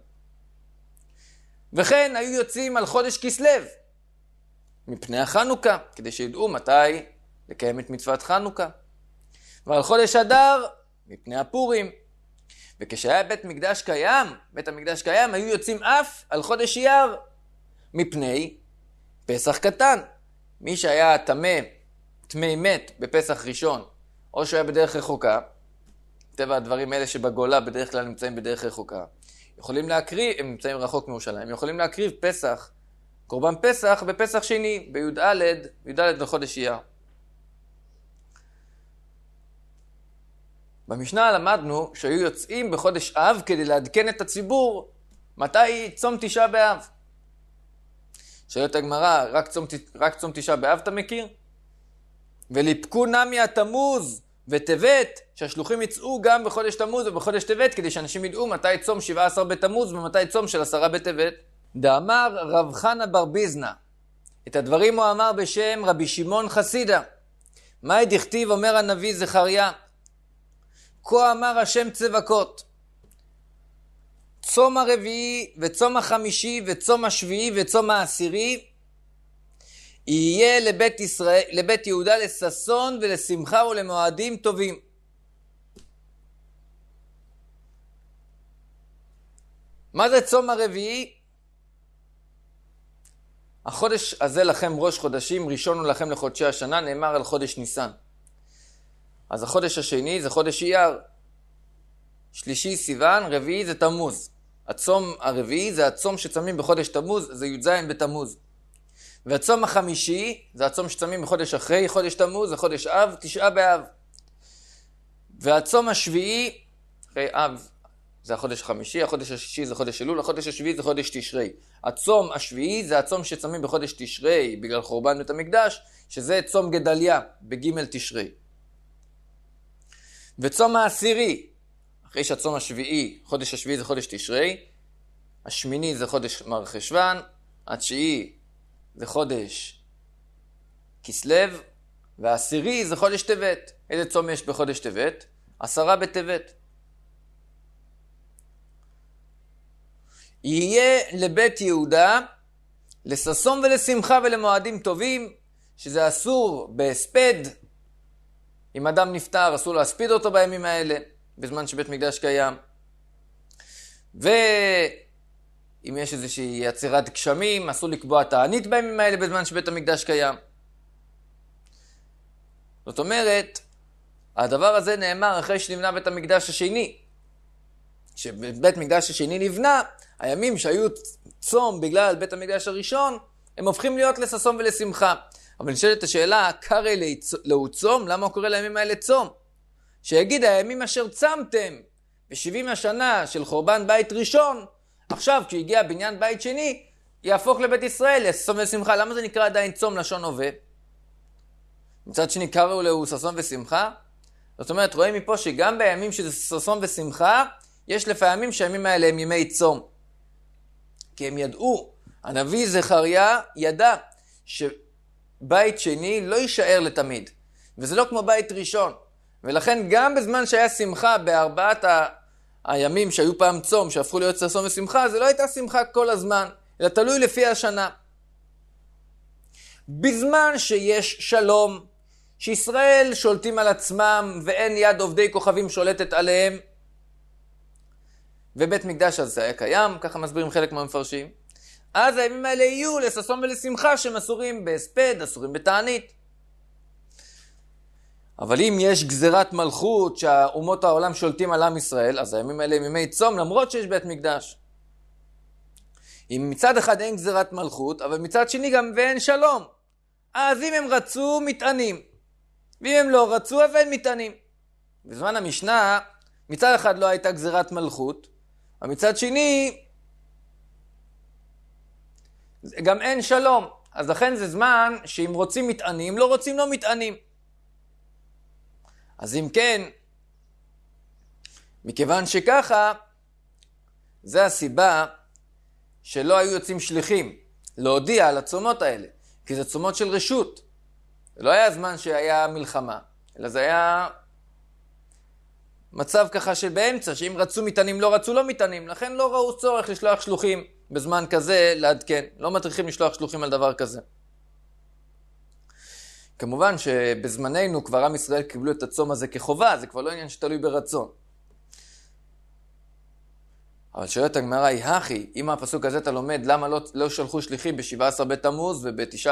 S1: וכן היו יוצאים על חודש כסלו, מפני החנוכה, כדי שידעו מתי לקיים את מצוות חנוכה. ועל חודש אדר, מפני הפורים. וכשהיה בית המקדש קיים, היו יוצאים אף על חודש אייר, מפני פסח קטן. מי שהיה טמא מת בפסח ראשון, או שהוא היה בדרך רחוקה, טבע הדברים האלה שבגולה בדרך כלל נמצאים בדרך רחוקה, הם נמצאים רחוק מירושלים, יכולים להקריב פסח, קורבן פסח בפסח שני, בי"ד לחודש אייר. במשנה למדנו שהיו יוצאים בחודש אב כדי לעדכן את הציבור מתי צום תשעה באב. שואלת הגמרא, רק צום תשעה באב אתה מכיר? וליפקו נמי התמוז וטבת, שהשלוחים יצאו גם בחודש תמוז ובחודש טבת, כדי שאנשים ידעו מתי צום 17 בתמוז ומתי צום של 10 בטבת. דאמר רב חנה בר ביזנא, את הדברים הוא אמר בשם רבי שמעון חסידה. מה דכתיב אומר הנביא זכריה? כה אמר השם צבקות, צום הרביעי וצום החמישי וצום השביעי וצום העשירי יהיה לבית יהודה לששון ולשמחה ולמועדים טובים. מה זה צום הרביעי? החודש הזה לכם ראש חודשים, ראשון הוא לכם לחודשי השנה, נאמר על חודש ניסן. אז החודש השני זה חודש אייר, שלישי סיוון, רביעי זה תמוז. הצום הרביעי זה הצום שצמים בחודש תמוז, זה י"ז בתמוז. והצום החמישי זה הצום שצמים בחודש אחרי חודש תמוז, זה חודש אב, תשעה באב. והצום השביעי, אחרי אב, זה החודש החמישי, החודש השישי זה חודש אלול, החודש השביעי זה חודש תשרי. הצום השביעי זה הצום שצמים בחודש תשרי, בגלל חורבן בית המקדש, שזה צום גדליה, בג' תשרי. וצום העשירי, אחרי שהצום השביעי, חודש השביעי זה חודש תשרי, השמיני זה חודש מרחשוון, התשיעי זה חודש כסלו, והעשירי זה חודש טבת. איזה צום יש בחודש טבת? 10 בטבת. יהיה לבית יהודה לששון ולשמחה ולמועדים טובים, שזה אסור בהספד. אם אדם נפטר, אסור להספיד אותו בימים האלה, בזמן שבית מקדש קיים. ואם יש איזושהי יצירת גשמים, אסור לקבוע תענית בימים האלה, בזמן שבית המקדש קיים. זאת אומרת, הדבר הזה נאמר אחרי שנבנה בית המקדש השני. כשבית המקדש השני נבנה, הימים שהיו צום בגלל בית המקדש הראשון, הם הופכים להיות לששון ולשמחה. אבל נשאלת השאלה, קרא לו צום? למה הוא קורא לימים האלה צום? שיגיד, הימים אשר צמתם ב-70 השנה של חורבן בית ראשון, עכשיו כשהגיע בניין בית שני, יהפוך לבית ישראל לששון ושמחה. למה זה נקרא עדיין צום לשון הווה? מצד שני קראו לו ששון ושמחה. זאת אומרת, רואים מפה שגם בימים שזה ששון ושמחה, יש לפעמים שהימים האלה הם ימי צום. כי הם ידעו, הנביא זכריה ידע שבית שני לא יישאר לתמיד. וזה לא כמו בית ראשון. ולכן גם בזמן שהיה שמחה בארבעת הימים שהיו פעם צום, שהפכו להיות ששון ושמחה, זה לא הייתה שמחה כל הזמן, אלא תלוי לפי השנה. בזמן שיש שלום, שישראל שולטים על עצמם ואין יד עובדי כוכבים שולטת עליהם, ובית מקדש הזה היה קיים, ככה מסבירים חלק מהמפרשים, אז הימים האלה יהיו לששון ולשמחה שהם אסורים בהספד, אסורים בתענית. אבל אם יש גזירת מלכות שהאומות העולם שולטים על עם ישראל, אז הימים האלה הם ימי צום למרות שיש בית מקדש. אם מצד אחד אין גזירת מלכות, אבל מצד שני גם ואין שלום, אז אם הם רצו מתענים, ואם הם לא רצו אז אין מתענים. בזמן המשנה מצד אחד לא הייתה גזירת מלכות, אבל מצד שני גם אין שלום. אז לכן זה זמן שאם רוצים מתענים, לא רוצים לא מתענים. אז אם כן, מכיוון שככה, זה הסיבה שלא היו יוצאים שליחים להודיע על הצומות האלה, כי זה צומות של רשות. זה לא היה זמן שהיה מלחמה, אלא זה היה מצב ככה שבאמצע, שאם רצו מטענים לא רצו לא מטענים, לכן לא ראו צורך לשלוח שלוחים בזמן כזה לעדכן. לא מטריחים לשלוח שלוחים על דבר כזה. כמובן שבזמננו כבר עם ישראל קיבלו את הצום הזה כחובה, זה כבר לא עניין שתלוי ברצון. אבל שואלת הגמרא היא, הכי, אם הפסוק הזה אתה לומד, למה לא שלחו שליחים ב-17 בתמוז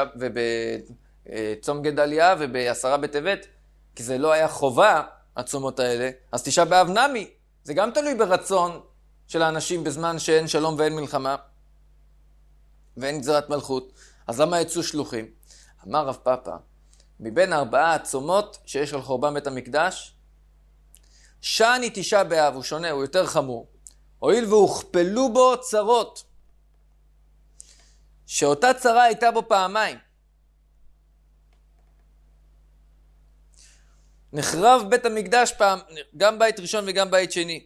S1: ובצום גדליה וב-10 בטבת? כי זה לא היה חובה, הצומות האלה. אז 9 באב נמי, זה גם תלוי ברצון של האנשים בזמן שאין שלום ואין מלחמה ואין גזירת מלכות. אז למה יצאו שלוחים? אמר רב פאפא, מבין 4 הצומות שיש על חורבן בית המקדש, שני 9 באב, הוא שונה, הוא יותר חמור. הואיל והוכפלו בו צרות, שאותה צרה הייתה בו פעמיים. נחרב בית המקדש פעם, גם בית ראשון וגם בית שני.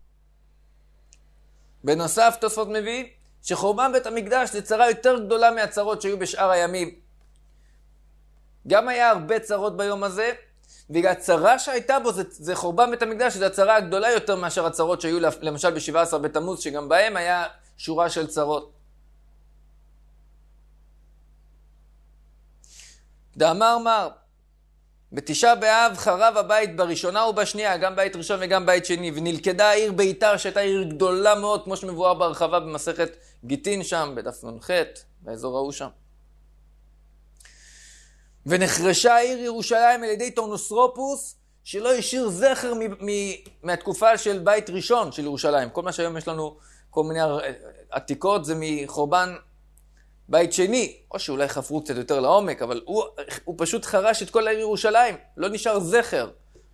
S1: בנוסף, תוספות מביא שחורבן בית המקדש זה צרה יותר גדולה מהצרות שהיו בשאר הימים. גם היה הרבה צרות ביום הזה, והצרה שהייתה בו זה חורבן בית המקדש, זה הצרה הגדולה יותר מאשר הצרות שהיו למשל ב-17 בתמוז, שגם בהם היה שורה של צרות. דאמר מר, ב9 באב חרב הבית בראשונה ובשנייה, גם בית ראשון וגם בית שני, ונלכדה העיר ביתר שהייתה עיר גדולה מאוד, כמו שמבואר בהרחבה במסכת גיטין שם, בדף נ"ח, באזור ההוא שם. ונחרשה העיר ירושלים על ידי טורנוסרופוס, שלא השאיר זכר מהתקופה של בית ראשון של ירושלים. כל מה שהיום יש לנו כל מיני עתיקות זה מחורבן בית שני, או שאולי חפרו קצת יותר לעומק, אבל הוא פשוט חרש את כל העיר ירושלים, לא נשאר זכר.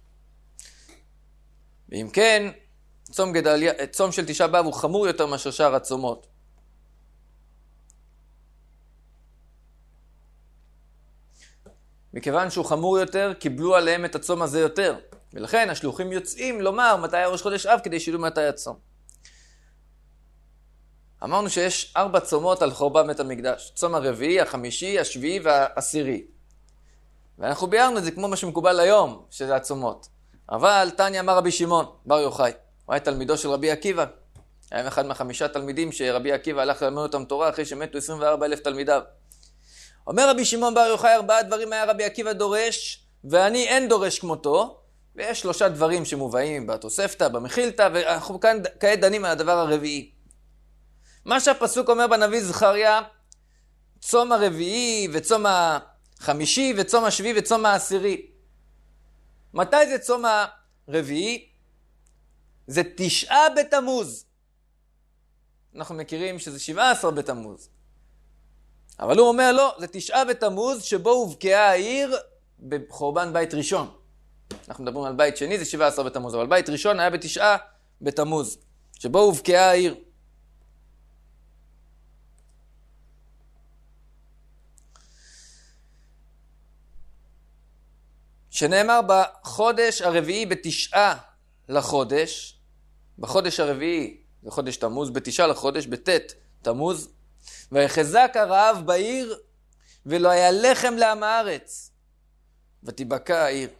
S1: ואם כן, צום של 9 באב הוא חמור יותר מאשר שאר הצומות. מכיוון שהוא חמור יותר, קיבלו עליהם את הצום הזה יותר. ולכן השלוחים יוצאים לומר מתי היה ראש חודש אב כדי שידעו מתי הצום. אמרנו שיש 4 צומות על חורבן בית המקדש. צום הרביעי, החמישי, השביעי והעשירי. ואנחנו ביארנו את זה כמו מה שמקובל היום, שזה הצומות. אבל תניא אמר רבי שמעון בר יוחאי, הוא היה תלמידו של רבי עקיבא. היה אחד מה5 תלמידים שרבי עקיבא הלך ללמד אותם תורה אחרי שמתו 24,000 תלמידיו. אומר רבי שמעון בר יוחאי, 4 דברים היה רבי עקיבא דורש, ואני אין דורש כמותו, ויש 3 דברים שמובאים בתוספתא, במחילתא, ואנחנו כאן כעת דנים על הדבר הרביעי. מה שהפסוק אומר בנביא זכריה, צום הרביעי וצום החמישי וצום השביעי וצום העשירי. מתי זה צום הרביעי? זה 9 בתמוז. אנחנו מכירים שזה 17 בתמוז. אבל הוא אומר לא, זה 9 בתמוז שבו הובקעה העיר בחורבן בית ראשון. אנחנו מדברים על בית שני, זה 17 בתמוז, אבל בית ראשון היה ב9 בתמוז, שבו הובקעה העיר. שנאמר בחודש הרביעי ב9 לחודש, בחודש הרביעי, זה חודש תמוז, ב9 לחודש, בט' תמוז, ויחזק הרעב בעיר, ולא היה לחם לעם הארץ, ותיבקע העיר.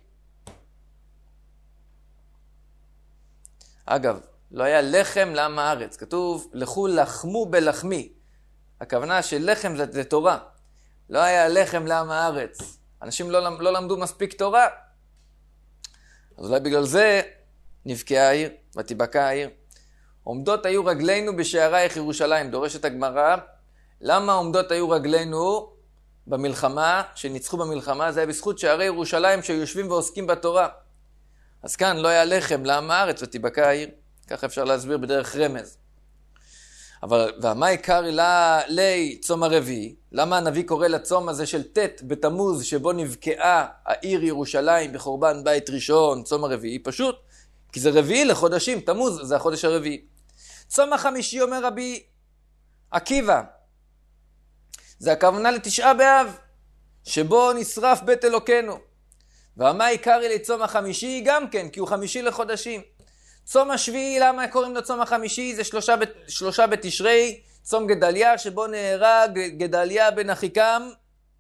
S1: אגב, לא היה לחם לעם הארץ, כתוב, לכו לחמו בלחמי. הכוונה של לחם זה תורה. לא היה לחם לעם הארץ. אנשים לא למדו מספיק תורה. אז אולי בגלל זה נבקעה העיר, ותיבקע העיר. עומדות היו רגלינו בשערייך ירושלים, דורשת הגמרא. למה עומדות היו רגלינו במלחמה, שניצחו במלחמה? זה היה בזכות שערי ירושלים שיושבים ועוסקים בתורה. אז כאן לא היה לחם לעם הארץ ותיבקע העיר. ככה אפשר להסביר בדרך רמז. אבל, ומה עיקר לי צום הרביעי? למה הנביא קורא לצום הזה של ט' בתמוז שבו נבקעה העיר ירושלים בחורבן בית ראשון, צום הרביעי? פשוט, כי זה רביעי לחודשים, תמוז זה החודש הרביעי. צום החמישי אומר רבי עקיבא, זה הכוונה ל9 באב, שבו נשרף בית אלוקינו. ומה עיקר לי צום החמישי? גם כן, כי הוא 5 לחודשים. צום השביעי, למה קוראים לו צום החמישי? זה שלושה בתשרי, צום גדליה, שבו נהרג גדליה בן אחיקם,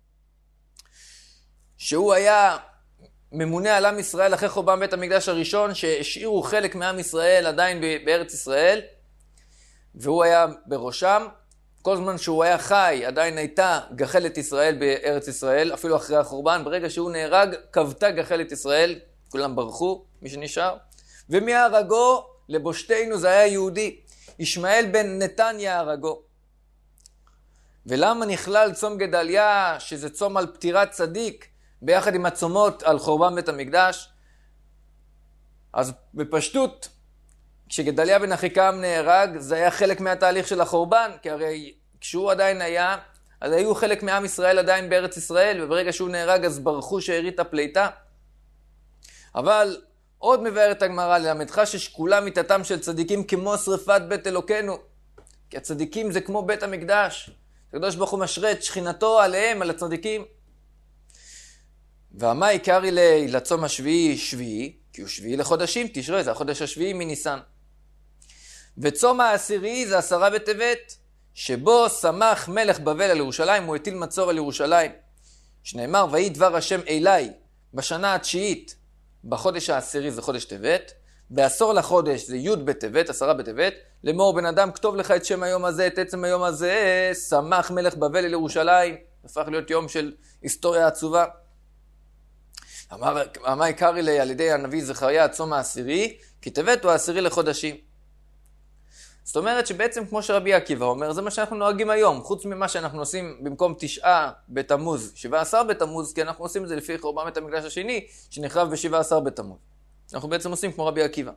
S1: שהוא היה ממונה על עם ישראל אחרי חורבן בית המקדש הראשון, שהשאירו חלק מעם ישראל עדיין בארץ ישראל, והוא היה בראשם. כל זמן שהוא היה חי, עדיין הייתה גחלת ישראל בארץ ישראל, אפילו אחרי החורבן. ברגע שהוא נהרג, כבתה גחלת ישראל, כולם ברחו, מי שנשאר. ומהרגו לבושתנו זה היה יהודי, ישמעאל בן נתניה הרגו. ולמה נכלל צום גדליה, שזה צום על פטירת צדיק, ביחד עם הצומות על חורבן בית המקדש? אז בפשטות, כשגדליה בן אחיקם נהרג, זה היה חלק מהתהליך של החורבן, כי הרי כשהוא עדיין היה, אז היו חלק מעם ישראל עדיין בארץ ישראל, וברגע שהוא נהרג אז ברחו שארית הפליטה. אבל עוד מבארת הגמרא, ללמדך ששקולה מיתתם של צדיקים כמו שריפת בית אלוקינו. כי הצדיקים זה כמו בית המקדש. הקדוש ברוך הוא משרת שכינתו עליהם, על הצדיקים. ומה עיקרי לצום השביעי שביעי? כי הוא שביעי לחודשים, תשרי, זה החודש השביעי מניסן. וצום העשירי זה 10 בטבת, שבו שמח מלך בבל על ירושלים, הוא הטיל מצור על ירושלים. שנאמר, ויהי דבר השם אליי, בשנה התשיעית, בחודש העשירי זה חודש טבת, בעשור לחודש זה י' בטבת, 10 בטבת, לאמור בן אדם כתוב לך את שם היום הזה, את עצם היום הזה, שמח מלך בבל על ירושלים, הפך להיות יום של היסטוריה עצובה. אמר עיקרי לי על ידי הנביא זכריה הצום העשירי, כי טבת הוא העשירי לחודשים. זאת אומרת שבעצם כמו שרבי עקיבא אומר, זה מה שאנחנו נוהגים היום, חוץ ממה שאנחנו עושים במקום 9 בתמוז, 17 בתמוז, כי אנחנו עושים את זה לפי חורבן בית המקדש השני, שנחרב ב-17 בתמוז. אנחנו בעצם עושים כמו רבי עקיבא.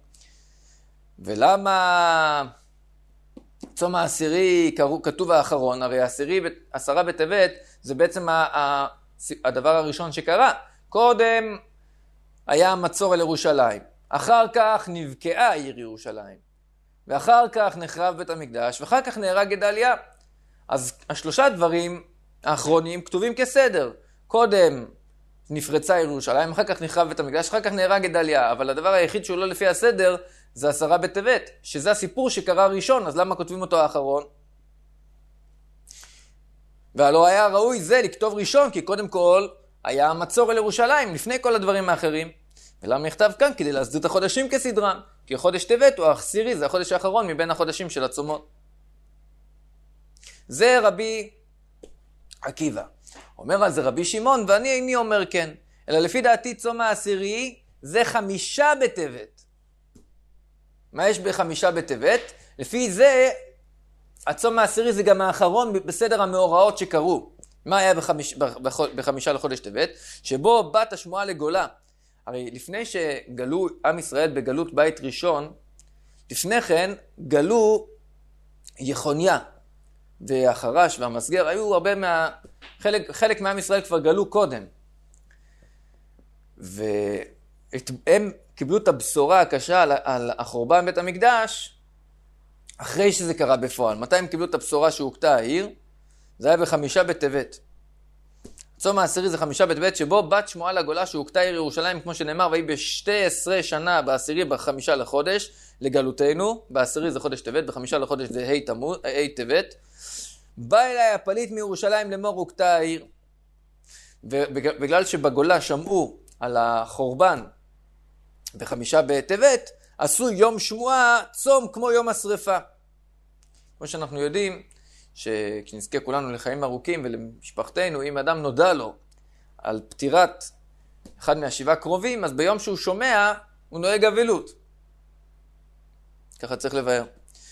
S1: ולמה צום העשירי כתוב האחרון? הרי העשירי 10 בטבת זה בעצם הדבר הראשון שקרה. קודם היה מצור על ירושלים, אחר כך נבקעה העיר ירושלים, ואחר כך נחרב בית המקדש, ואחר כך נהרג גדליה. אז השלושה דברים האחרונים כתובים כסדר. קודם נפרצה ירושלים, אחר כך נחרב בית המקדש, אחר כך נהרג גדליה. אבל הדבר היחיד שהוא לא לפי הסדר זה 10 בטבת, שזה הסיפור שקרה ראשון, אז למה כותבים אותו האחרון? והלא היה ראוי זה לכתוב ראשון, כי קודם כל היה מצור על ירושלים, לפני כל הדברים האחרים. ולמה נכתב כאן? כדי להסדיר את החודשים כסדרם. כי חודש טבת הוא העשירי, זה החודש האחרון מבין החודשים של הצומות. זה רבי עקיבא. אומר על זה רבי שמעון, ואני איני אומר כן. אלא לפי דעתי צום העשירי זה 5 בטבת. מה יש ב5 בטבת? לפי זה הצום העשירי זה גם האחרון בסדר המאורעות שקרו. מה היה ב5 לחודש טבת? שבו בת השמועה לגולה. הרי לפני שגלו עם ישראל בגלות בית ראשון, לפני כן גלו יחוניה והחרש והמסגר, היו הרבה חלק מעם ישראל כבר גלו קודם. והם קיבלו את הבשורה הקשה על החורבן בית המקדש, אחרי שזה קרה בפועל. מתי הם קיבלו את הבשורה שהוקטה העיר? זה היה ב5 בטבת. צום העשירי זה 5 בטבת, שבו בת שמועה לגולה שהוקטה עיר ירושלים, כמו שנאמר, והיא ב12 שנה בעשירי ב5 לחודש לגלותנו, בעשירי זה חודש טבת, ב5 לחודש זה ה' טבת. בא אליי הפליט מירושלים לאמור הוקטה העיר. ובגלל שבגולה שמעו על החורבן ב5 בטבת, עשו יום שמועה צום כמו יום השריפה. כמו שאנחנו יודעים, שכשנזכה כולנו לחיים ארוכים ולמשפחתנו, אם אדם נודע לו על פטירת אחד מה7 קרובים, אז ביום שהוא שומע, הוא נוהג אבלות. ככה צריך לבאר.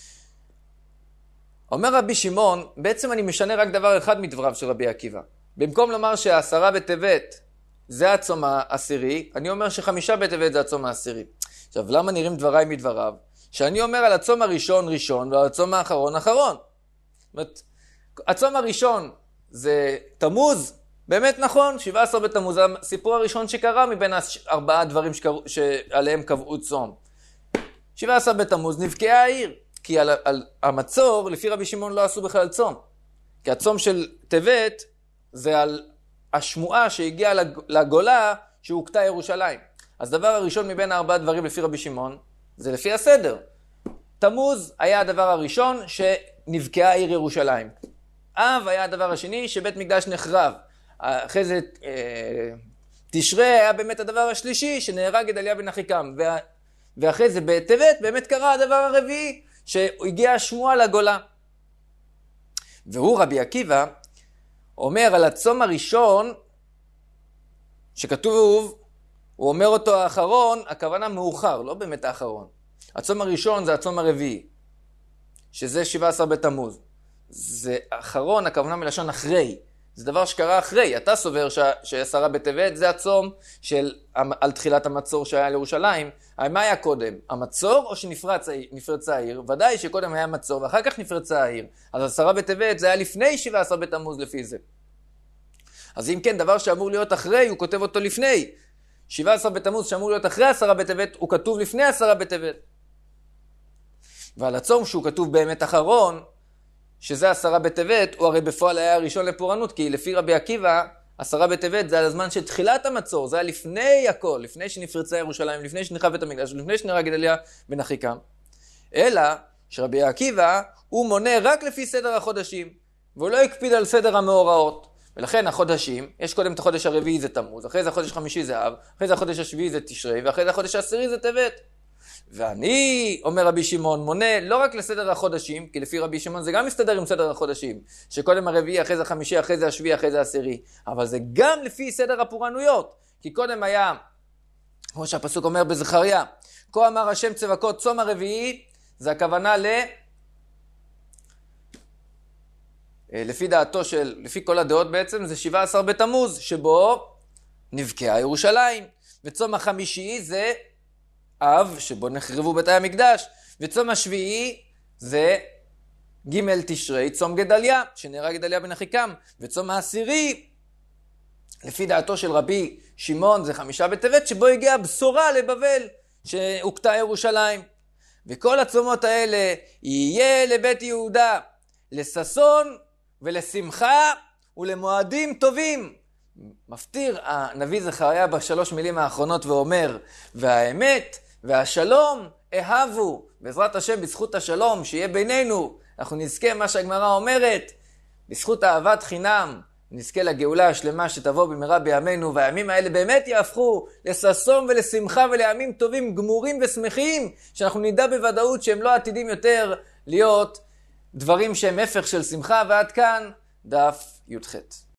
S1: אומר רבי שמעון, בעצם אני משנה רק דבר אחד מדבריו של רבי עקיבא. במקום לומר ש10 בטבת זה הצום העשירי, אני אומר ש5 בטבת זה הצום העשירי. עכשיו, למה נראים דבריי מדבריו? שאני אומר על הצום הראשון ראשון ועל הצום האחרון אחרון. זאת אומרת, הצום הראשון זה תמוז, באמת נכון, 17 בתמוז, זה הסיפור הראשון שקרה מבין 4 דברים שעליהם קבעו צום. 17 בתמוז נבקעה העיר, כי על המצור, לפי רבי שמעון לא עשו בכלל צום. כי הצום של טבת זה על השמועה שהגיעה לגולה שהוקטה ירושלים. אז דבר הראשון מבין 4 דברים לפי רבי שמעון, זה לפי הסדר. תמוז היה הדבר הראשון שנבקעה עיר ירושלים. אב היה הדבר השני שבית מקדש נחרב. אחרי זה תשרי היה באמת הדבר השלישי שנהרג גדליה בן אחיקם. ואחרי זה בטבת באמת קרה הדבר הרביעי שהגיע השמועה לגולה. והוא רבי עקיבא אומר על הצום הראשון שכתוב, הוא אומר אותו האחרון, הכוונה מאוחר, לא באמת האחרון. הצום הראשון זה הצום הרביעי, שזה 17 בתמוז. זה האחרון, הכוונה מלשון אחרי. זה דבר שקרה אחרי. אתה סובר ש10 בטבת זה הצום על תחילת המצור שהיה לירושלים. מה היה קודם? המצור או שנפרצה העיר? ודאי שקודם היה מצור ואחר כך נפרצה העיר. אז 10 בטבת זה היה לפני 17 בתמוז לפי זה. אז אם כן, דבר שאמור להיות אחרי, הוא כותב אותו לפני. 17 בתמוז שאמור להיות אחרי 10 בטבת, הוא כתוב לפני 10 בטבת. ועל הצום שהוא כתוב באמת אחרון, שזה 10 בטבת, הוא הרי בפועל היה הראשון לפורענות, כי לפי רבי עקיבא, 10 בטבת זה על הזמן של תחילת המצור, זה היה לפני הכל, לפני שנפרצה ירושלים, לפני שנחרב בית המקדש, לפני שנהרג גדליה בן אחיקם. אלא שרבי עקיבא, הוא מונה רק לפי סדר החודשים, והוא לא הקפיד על סדר המאורעות. ולכן החודשים, יש קודם את החודש הרביעי זה תמוז, אחרי זה החודש חמישי זה אב, אחרי זה החודש השביעי זה תשרי, ואחרי זה החודש העשירי זה טבת. ואני, אומר רבי שמעון, מונה לא רק לסדר החודשים, כי לפי רבי שמעון זה גם מסתדר עם סדר החודשים, שקודם הרביעי, אחרי זה החמישי, אחרי זה השביעי, אחרי זה העשירי, אבל זה גם לפי סדר הפורענויות, כי קודם היה, כמו שהפסוק אומר בזכריה, כה אמר השם צבקות צום הרביעי, זה הכוונה לפי דעתו לפי כל הדעות בעצם, זה 17 בתמוז, שבו נבקעה ירושלים, וצום החמישי זה אב, שבו נחרבו בתי המקדש, וצום השביעי זה ג' תשרי, צום גדליה, שנהרג גדליה בן אחיקם, וצום העשירי, לפי דעתו של רבי שמעון, זה 5 בטבת, שבו הגיעה בשורה לבבל, שהוקטה ירושלים. וכל הצומות האלה יהיה לבית יהודה, לששון ולשמחה ולמועדים טובים. מפתיר הנביא זכריה בשלוש מילים האחרונות ואומר, והאמת והשלום אהבו, בעזרת השם בזכות השלום שיהיה בינינו, אנחנו נזכה מה שהגמרא אומרת, בזכות אהבת חינם, נזכה לגאולה השלמה שתבוא במהרה בימינו, והימים האלה באמת יהפכו לששון ולשמחה ולימים טובים גמורים ושמחים, שאנחנו נדע בוודאות שהם לא עתידים יותר להיות דברים שהם הפך של שמחה. ועד כאן דף י"ח.